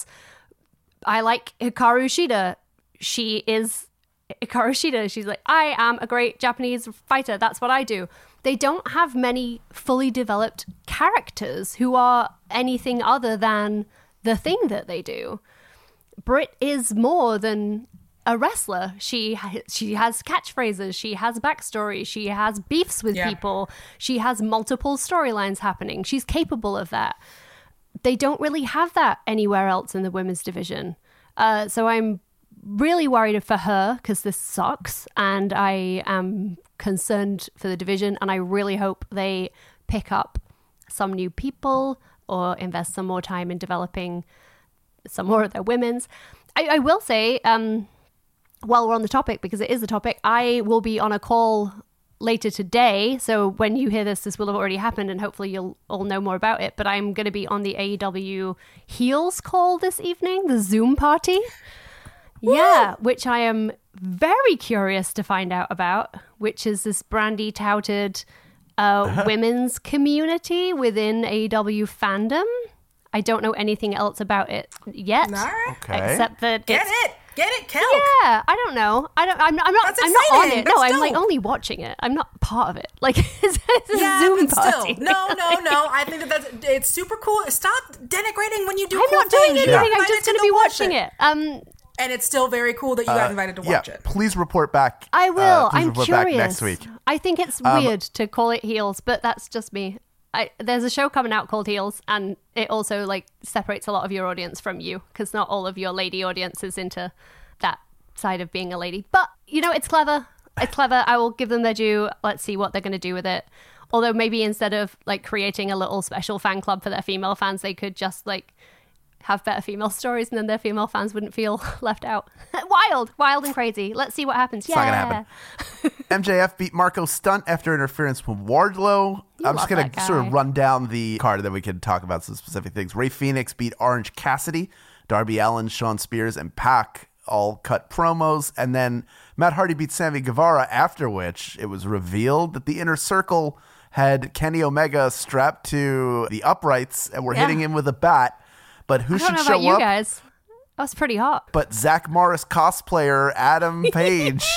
I like Hikaru Shida. She is Hikaru Shida. She's like, I am a great Japanese fighter. That's what I do. They don't have many fully developed characters who are anything other than the thing that they do. Britt is more than a wrestler. She ha- she has catchphrases. She has backstory. She has beefs with Yeah. people. She has multiple storylines happening. She's capable of that. They don't really have that anywhere else in the women's division. Uh, so I'm really worried for her because this sucks, and I am concerned for the division, and I really hope they pick up some new people or invest some more time in developing some more of their women's. I, I will say, um, while we're on the topic, because it is the topic, I will be on a call later today. So when you hear this, this will have already happened, and hopefully you'll all know more about it. But I'm going to be on the A E W Heels call this evening, the Zoom party. Woo! Yeah, which I am very curious to find out about, which is this Brandy touted uh, women's community within A E W fandom. I don't know anything else about it yet, no. Okay. except that Get it's, it, get it, Kelk. Yeah, I don't know. I don't. I'm, I'm not. That's I'm not on exciting. it. That's no, I'm like dope. only watching it. I'm not part of it. Like it's, it's a Yeah, Zoom but party. still, no, no, no. I think that that's it's super cool. Stop denigrating when you do. I'm cool not doing things. anything. You're I'm invited just to going to go be watch watching it. Um, and it's still very cool that you got invited to yeah, watch it. please report back. I will. Uh, please I'm report curious. back next week. I think it's Um, weird to call it Heels, but that's just me. I, there's a show coming out called Heels, and it also like separates a lot of your audience from you, because not all of your lady audience is into that side of being a lady. But you know, it's clever. It's clever. I will give them their due. Let's see what they're going to do with it. Although maybe instead of like creating a little special fan club for their female fans, they could just like have better female stories, and then their female fans wouldn't feel left out. Wild, wild and crazy. Let's see what happens. It's yeah. not gonna happen. M J F beat Marco Stunt after interference from Wardlow. You I'm just love gonna that guy. sort of run down the card, then we can talk about some specific things. Ray Phoenix beat Orange Cassidy. Darby Allin, Sean Spears, and Pac all cut promos, and then Matt Hardy beat Sammy Guevara, after which it was revealed that the Inner Circle had Kenny Omega strapped to the uprights and were Yeah. hitting him with a bat. But who I don't should know show about you up? guys. That was pretty hot. But Zach Morris cosplayer Adam Page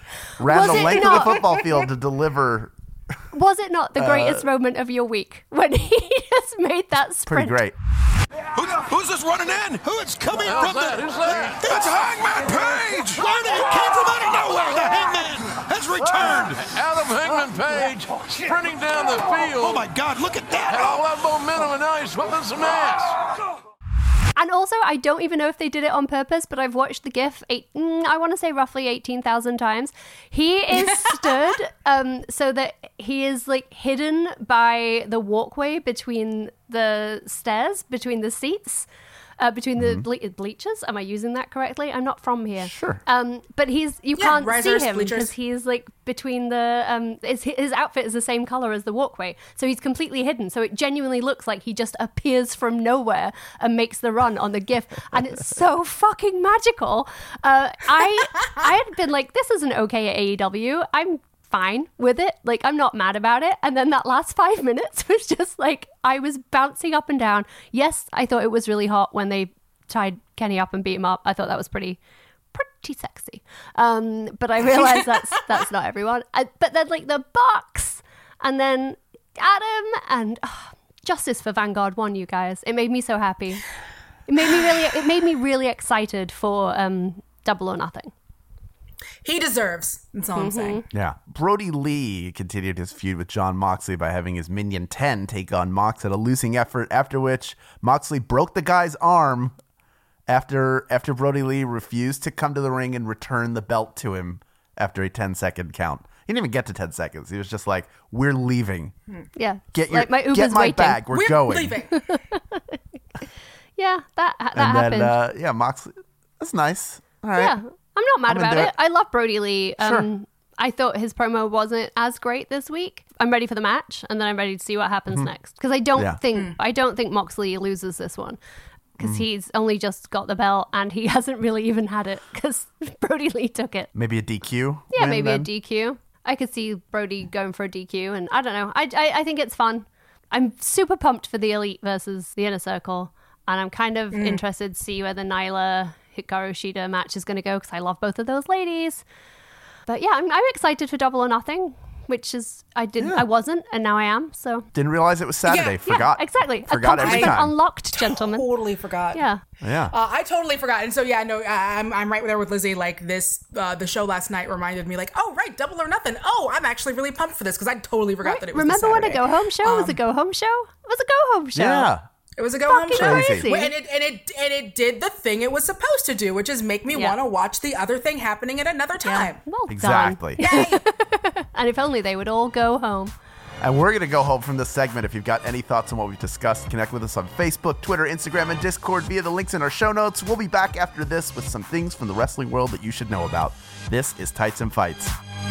ran Was the it length not? of the football field to deliver. Was it not the greatest Uh, moment of your week when he just made that Pretty sprint? great. Who, who's this running in? Who it's coming How's from? that? The, Who's that? It's Hangman Page! Running! It came from out of nowhere! The Hangman has returned! Adam Hangman Page sprinting down the field. Oh my God, look at that! Had all that momentum and now he's whipping some ass. And also, I don't even know if they did it on purpose, but I've watched the GIF, eight, mm, I want to say roughly eighteen thousand times. He is stood um, so that he is like hidden by the walkway between the stairs, between the seats. Uh, between the ble- bleachers, am I using that correctly? I'm not from here. Sure. Um, but he's you Yeah, can't risers, see him bleachers. because he's like between the um. His, his outfit is the same color as the walkway, so he's completely hidden. So it genuinely looks like he just appears from nowhere and makes the run on the GIF, and it's so fucking magical. Uh, I I had been like, this isn't okay at A E W. I'm fine with it. Like, I'm not mad about it. And then that last five minutes was just like, I was bouncing up and down. Yes, I thought it was really hot when they tied Kenny up and beat him up. I thought that was pretty, pretty sexy. Um, but I realized that's that's not everyone. I, but then like the Bucks and then Adam and oh, Justice for Vanguard won, you guys. It made me so happy. It made me really, it made me really excited for um, Double or Nothing. He deserves. That's all I'm saying. Yeah. Brody Lee continued his feud with John Moxley by having his Minion ten take on Mox at a losing effort, after which Moxley broke the guy's arm after after Brody Lee refused to come to the ring and return the belt to him after a ten second count. He didn't even get to ten seconds. He was just like, we're leaving. Yeah. Get your like my Uber's get my waiting. bag. We're, We're going. leaving. Yeah, that that and happened. then uh, yeah, Moxley. That's nice. All right. Yeah, I'm not mad I'm about into it. it. I love Brody Lee. Um, Sure. I thought his promo wasn't as great this week. I'm ready for the match, and then I'm ready to see what happens next. Because I don't Yeah. think I don't think Moxley loses this one. Because he's only just got the belt, and he hasn't really even had it. Because Brody Lee took it. Maybe a D Q. Yeah, win maybe a then? D Q. I could see Brody going for a D Q, and I don't know. I, I, I think it's fun. I'm super pumped for the Elite versus the Inner Circle, and I'm kind of interested to see where the Nyla Hikaru Shida match is going to go, because I love both of those ladies. But yeah, I'm, I'm excited for Double or Nothing, which is I didn't, Yeah. I wasn't, and now I am. So Didn't realize it was Saturday. Yeah, Forgot. yeah, exactly. Forgot every Accomplishment time. unlocked, gentlemen. Totally forgot. Yeah. Yeah. Uh, I totally forgot. And so, yeah, no, I- I'm, I'm right there with Lizzie. Like, this, uh, the show last night reminded me, like, oh, right, Double or Nothing. Oh, I'm actually really pumped for this, because I totally forgot Right. that it was Remember this when a Saturday. go home show was Um, a go home show? It was a go home show. Yeah. It was a go home Fucking show. crazy. Well, And it, and, it, and it did the thing it was supposed to do, which is make me Yeah. want to watch the other thing happening at another time. Well Exactly. done. And if only they would all go home. And we're going to go home from this segment. If you've got any thoughts on what we've discussed, connect with us on Facebook, Twitter, Instagram, and Discord via the links in our show notes. We'll be back after this with some things from the wrestling world that you should know about. This is Tights and Fights.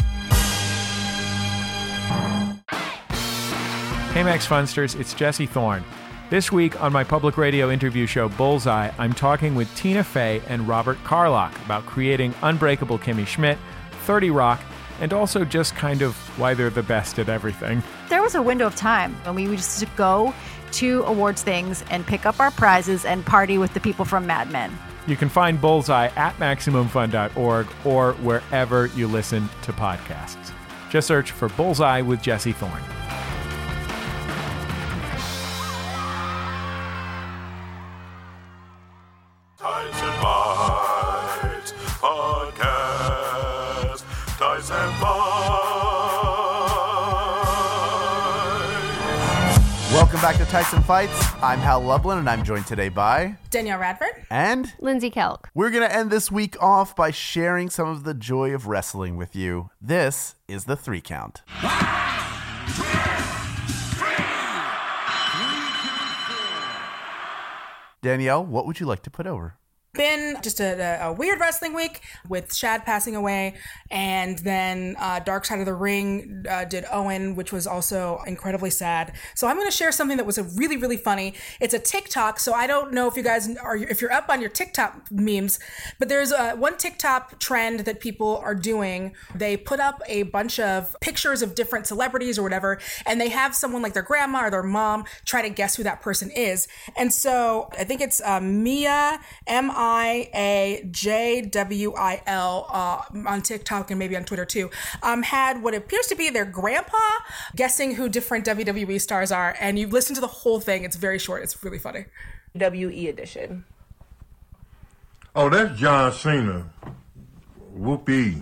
Hey, Max Funsters, it's Jesse Thorne. This week on my public radio interview show Bullseye, I'm talking with Tina Fey and Robert Carlock about creating Unbreakable Kimmy Schmidt, thirty Rock, and also just kind of why they're the best at everything. There was a window of time when we used to go to awards things and pick up our prizes and party with the people from Mad Men. You can find Bullseye at Maximum Fun dot org or wherever you listen to podcasts. Just search for Bullseye with Jesse Thorne. Tights and Fights Podcast. Tights and Fights. Welcome back to Tights and Fights. I'm Hal Lublin, and I'm joined today by Danielle Radford and Lindsay Kelk. We're going to end this week off by sharing some of the joy of wrestling with you. This is the three count. Danielle, what would you like to put over? Been just a, a weird wrestling week with Shad passing away, and then uh, Dark Side of the Ring uh, did Owen, which was also incredibly sad. So I'm going to share something that was a really, really funny. It's a TikTok, so I don't know if you guys are, if you're up on your TikTok memes, but there's a, one TikTok trend that people are doing. They put up a bunch of pictures of different celebrities or whatever, and they have someone like their grandma or their mom try to guess who that person is. And so I think it's uh, Mia M I I A J W I L uh, on TikTok and maybe on Twitter too, um, had what appears to be their grandpa guessing who different W W E stars are. And you listen to the whole thing. It's very short. It's really funny. W E edition. Oh, that's John Cena. Whoopee.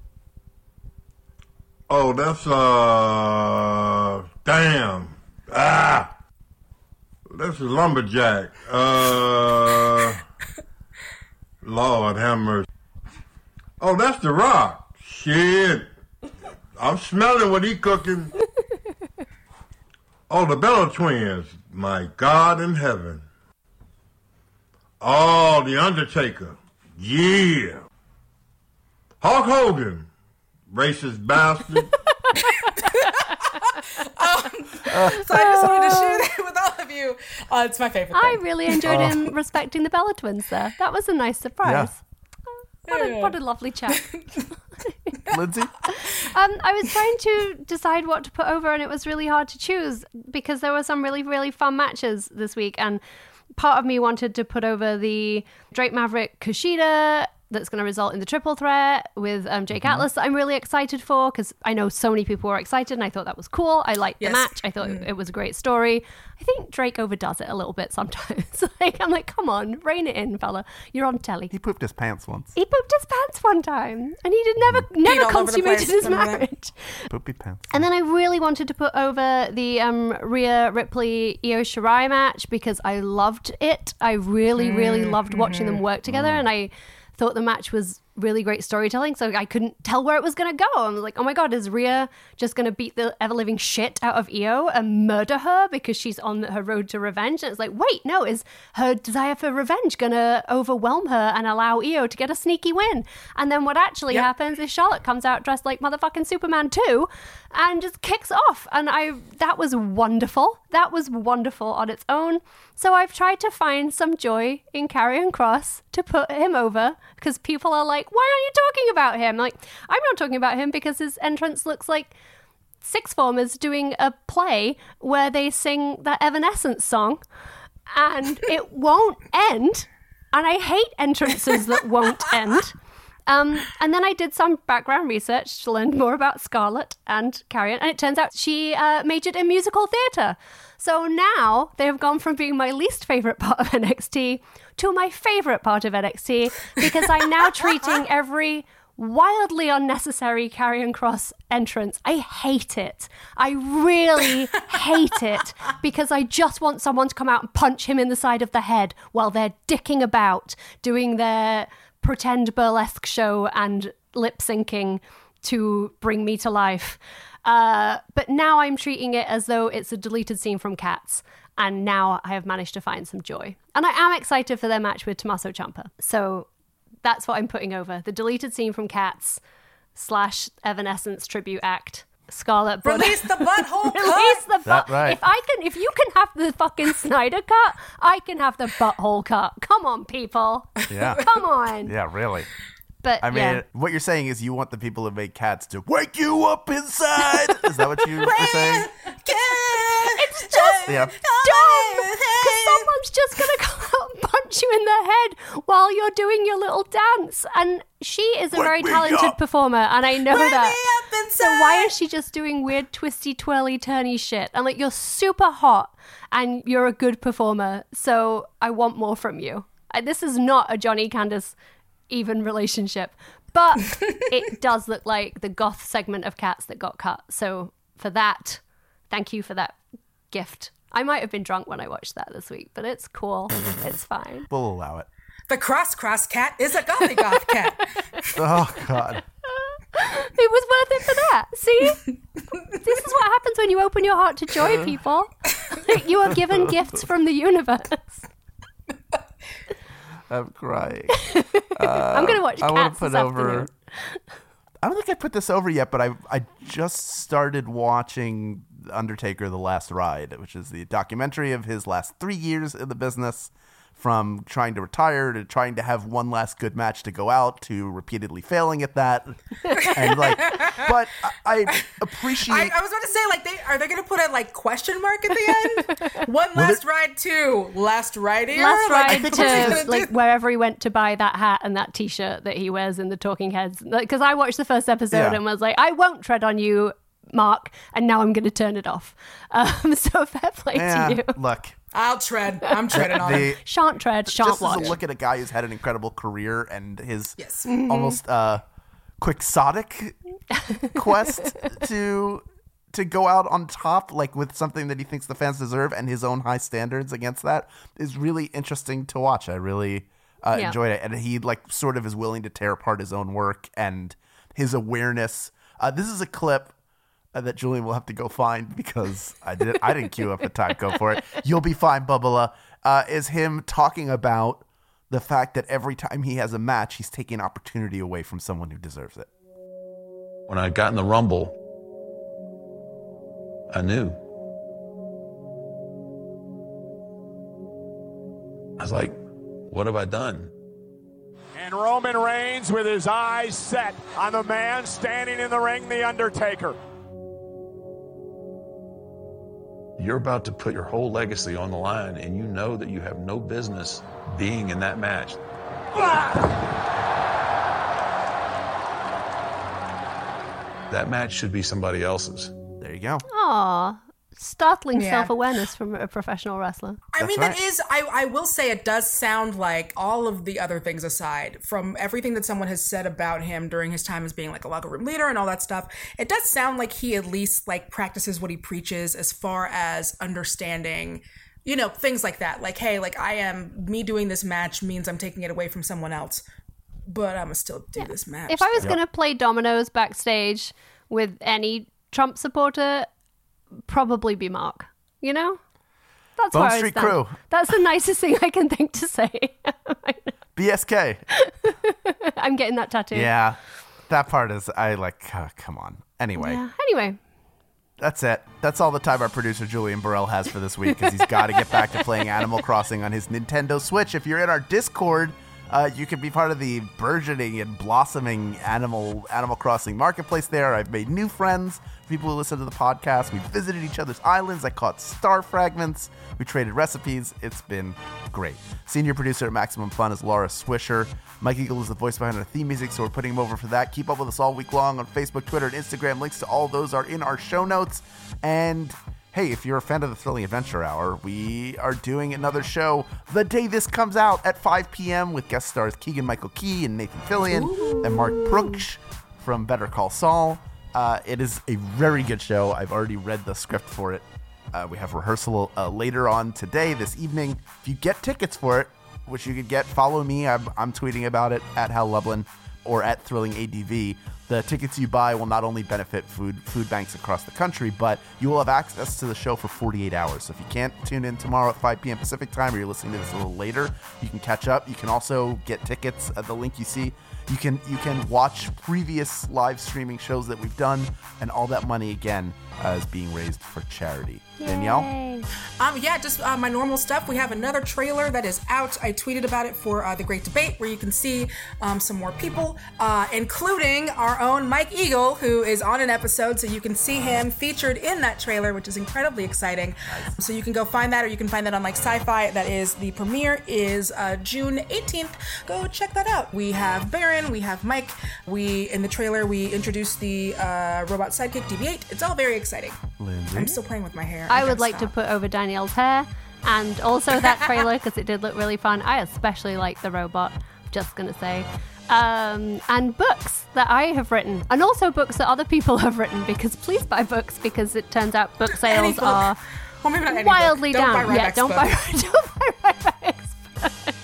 Oh, that's, uh, damn. Ah. That's a lumberjack. Uh... Lord have mercy. Oh, that's The Rock. Shit. I'm smelling what he cooking. Oh, the Bella Twins. My God in heaven. Oh, The Undertaker. Yeah. Hulk Hogan. Racist bastard. um, so I just wanted to share that with all of you. Uh, it's my favorite thing. I really enjoyed him respecting the Bella Twins there. That was a nice surprise. Yeah. What, a, what a lovely chat. Lindsay? Um, I was trying to decide what to put over, and it was really hard to choose because there were some really, really fun matches this week. And part of me wanted to put over the Drake Maverick Kushida that's going to result in the triple threat with um, Jake mm-hmm. Atlas that I'm really excited for because I know so many people were excited and I thought that was cool. I liked yes. the match. I thought mm. it, it was a great story. I think Drake overdoes it a little bit sometimes. like I'm like, come on, rein it in, fella. You're on telly. He pooped his pants once. He pooped his pants one time and he did never mm. never consummated his marriage. Poopy pants. And then I really wanted to put over the um, Rhea Ripley Io Shirai match because I loved it. I really, really mm. loved watching them work together mm. and I thought the match was really great storytelling, so I couldn't tell where it was going to go. I was like, oh my god, is Rhea just going to beat the ever-living shit out of Io and murder her because she's on her road to revenge? And it's like, wait, no, is her desire for revenge going to overwhelm her and allow Io to get a sneaky win? And then what actually yep. happens is Charlotte comes out dressed like motherfucking Superman too and just kicks off. And I that was wonderful. That was wonderful on its own. So I've tried to find some joy in Karrion Kross to put him over because people are like, why aren't you talking about him? Like, I'm not talking about him because his entrance looks like six formers doing a play where they sing that Evanescence song and it won't end. And I hate entrances that won't end. Um, and then I did some background research to learn more about Scarlett and Karrion, and it turns out she uh, majored in musical theatre. So now they have gone from being my least favourite part of N X T to my favourite part of N X T because I'm now treating every wildly unnecessary Karrion Kross entrance. I hate it. I really hate it because I just want someone to come out and punch him in the side of the head while they're dicking about doing their pretend burlesque show and lip syncing to bring me to life. Uh, but now I'm treating it as though it's a deleted scene from Cats. And now I have managed to find some joy. And I am excited for their match with Tommaso Ciampa. So that's what I'm putting over. The deleted scene from Cats slash Evanescence tribute act. Scarlet Butt. Release the butthole Release cut. the butt. Right. If I can, if you can have the fucking Snyder cut, I can have the butthole cut. Come on, people. Yeah. Come on. Yeah, really. But I mean, yeah. what you're saying is you want the people who make Cats to wake you up inside. Is that what you were saying? It's just Yeah. dumb because someone's just gonna come out and punch you in the head while you're doing your little dance. And she is a Wake very me talented up. performer, and I know Wake that. me up So why is she just doing weird twisty twirly turny shit? And like, you're super hot and you're a good performer, so I want more from you. I, this is not a Johnny Candace even relationship, but it does look like the goth segment of Cats that got cut. So for that, thank you for that gift. I might have been drunk when I watched that this week, but it's cool. It's fine. We'll allow it. The cross cross cat is a gothy goth cat. Oh, God. It was worth it for that. See? This is what happens when you open your heart to joy, people. You are given gifts from the universe. I'm crying. I'm going to watch I wanna Cats put this over. afternoon. I don't think I put this over yet, but I I just started watching Undertaker: The Last Ride, which is the documentary of his last three years in the business, from trying to retire to trying to have one last good match to go out to repeatedly failing at that. And like, but I, I appreciate. I, I was about to say, like, they are they going to put a like question mark at the end? One last ride to last ride here. Last Like, ride what's he to gonna do? like wherever he went to buy that hat and that T-shirt that he wears in the Talking Heads. Because I watched the first episode Yeah. and was like, I won't tread on you, Mark, and now I'm going to turn it off. Um, so fair play Yeah, to you. look. I'll tread. I'm treading on The- it. Shan't tread, shan't just watch. as a look at a guy who's had an incredible career and his Yes. Mhm. almost uh, quixotic quest to to go out on top, like with something that he thinks the fans deserve, and his own high standards against that is really interesting to watch. I really uh, Yeah. enjoyed it, and he like sort of is willing to tear apart his own work and his awareness. Uh, this is a clip uh, that Julian will have to go find because I didn't I didn't queue up a time. Go for it. You'll be fine, Bubba. Uh, is him talking about the fact that every time he has a match, he's taking opportunity away from someone who deserves it. When I got in the Rumble, I knew. I was like, what have I done? And Roman Reigns with his eyes set on the man standing in the ring, The Undertaker. You're about to put your whole legacy on the line, and you know that you have no business being in that match. That match should be somebody else's. There you go. Aw, startling Yeah. self-awareness from a professional wrestler. I mean, that is, I, I will say it does sound like, all of the other things aside, from everything that someone has said about him during his time as being like a locker room leader and all that stuff, it does sound like he at least like practices what he preaches as far as understanding, you know, things like that. Like, hey, like I am, me doing this match means I'm taking it away from someone else, but I'm gonna still do this match. If I was going to play dominoes backstage with any Trump supporter, probably be Mark. You know? That's Bone where I Street stand. Crew. That's the nicest thing I can think to say. B S K. I'm getting that tattoo. Yeah, that part is, I like, uh, come on. Anyway. Yeah. Anyway. That's it. That's all the time our producer Julian Burrell has for this week because he's got to get back to playing Animal Crossing on his Nintendo Switch. If you're in our Discord, uh, you can be part of the burgeoning and blossoming Animal Animal Crossing marketplace there. I've made new friends, people who listen to the podcast. We've visited each other's islands. I caught star fragments. We traded recipes. It's been great. Senior producer at Maximum Fun is Laura Swisher. Mike Eagle is the voice behind our theme music, so we're putting him over for that. Keep up with us all week long on Facebook, Twitter, and Instagram. Links to all those are in our show notes. And hey, if you're a fan of the Thrilling Adventure Hour, we are doing another show the day this comes out at five p.m. with guest stars Keegan-Michael Key and Nathan Fillion Ooh. and Mark Brooks from Better Call Saul. Uh, it is a very good show. I've already read the script for it. Uh, we have rehearsal uh, later on today, this evening. If you get tickets for it, which you could get, follow me. I'm, I'm tweeting about it at Hal Lublin or at Thrilling A D V. The tickets you buy will not only benefit food food banks across the country, but you will have access to the show for forty-eight hours. So if you can't tune in tomorrow at five p.m. Pacific time, or you're listening to this a little later, you can catch up. You can also get tickets at the link you see. You can you can watch previous live streaming shows that we've done, and all that money again uh, is being raised for charity. Yay. Danielle? Um, yeah, just uh, my normal stuff. We have another trailer that is out. I tweeted about it for uh, The Great Debate, where you can see um, some more people, uh, including our own Mike Eagle, who is on an episode, so you can see him featured in that trailer, which is incredibly exciting. Nice. So you can go find that, or you can find that on like Sci-Fi. That is, the premiere is uh, June eighteenth. Go check that out. We have Baron, we have Mike. We in the trailer we introduced the uh, robot sidekick D B eight. It's all very exciting. Lindsay? I'm still playing with my hair. I would like stop. to put over Danielle's hair, and also that trailer because it did look really fun. I especially like the robot, just gonna say. Um, and books that I have written, and also books that other people have written, because please buy books, because it turns out book sales book. are well, maybe not any wildly book. Don't down. Buy yeah, don't book. buy, don't buy Ryback's book.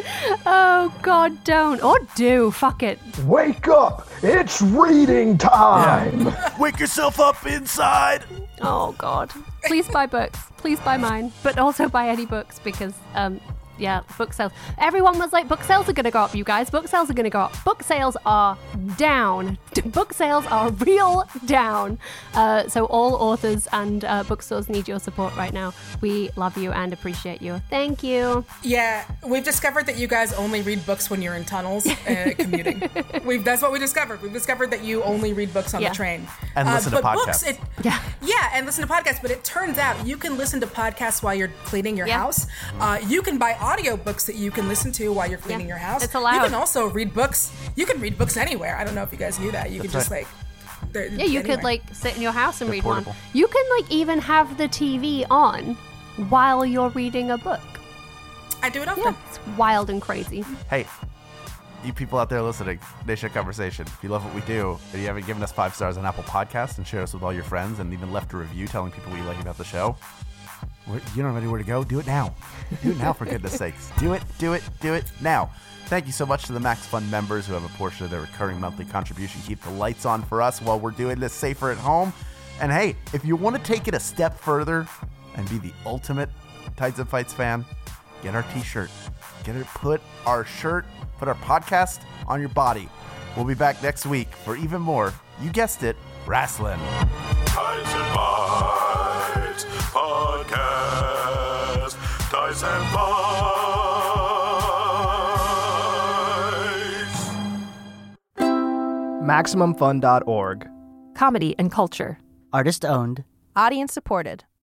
Oh God, don't or do fuck it. Wake up! It's reading time. Yeah. Wake yourself up inside. Oh God, please buy books. Please buy mine, but also buy any books because um. Yeah, book sales. Everyone was like, book sales are going to go up, you guys. Book sales are going to go up. Book sales are down. Book sales are real down. Uh, so all authors and uh, bookstores need your support right now. We love you and appreciate you. Thank you. Yeah, we've discovered that you guys only read books when you're in tunnels and commuting. We've, that's what we discovered. We've discovered that you only read books on yeah. the train. And uh, listen to but podcasts. Books, it, yeah. Yeah, and listen to podcasts. But it turns out you can listen to podcasts while you're cleaning your yeah. house. Uh, you can buy audiobooks that you can listen to while you're cleaning yeah, your house. it's allowed. You can also read books. You can read books anywhere. I don't know if you guys knew that. You That's can just right. like... Yeah, you anywhere. could like sit in your house and They're read portable. one. You can like even have the T V on while you're reading a book. I do it often. Yeah, it's wild and crazy. Hey, you people out there listening, Nation Conversation, if you love what we do, and you haven't given us five stars on Apple Podcasts and share us with all your friends and even left a review telling people what you like about the show, you don't have anywhere to go, do it now. Do it now, for goodness sakes. Do it, do it, do it now. Thank you so much to the Max Fund members who have a portion of their recurring monthly contribution keep the lights on for us while we're doing this safer at home. And hey, if you want to take it a step further and be the ultimate Tides and Fights fan, get our t-shirt. Get it, put our shirt, put our podcast on your body. We'll be back next week for even more, you guessed it, wrestling. Tides and Fights Podcast. Tides and Fights. Maximum Fun dot org. Comedy and culture. Artist owned. Audience supported.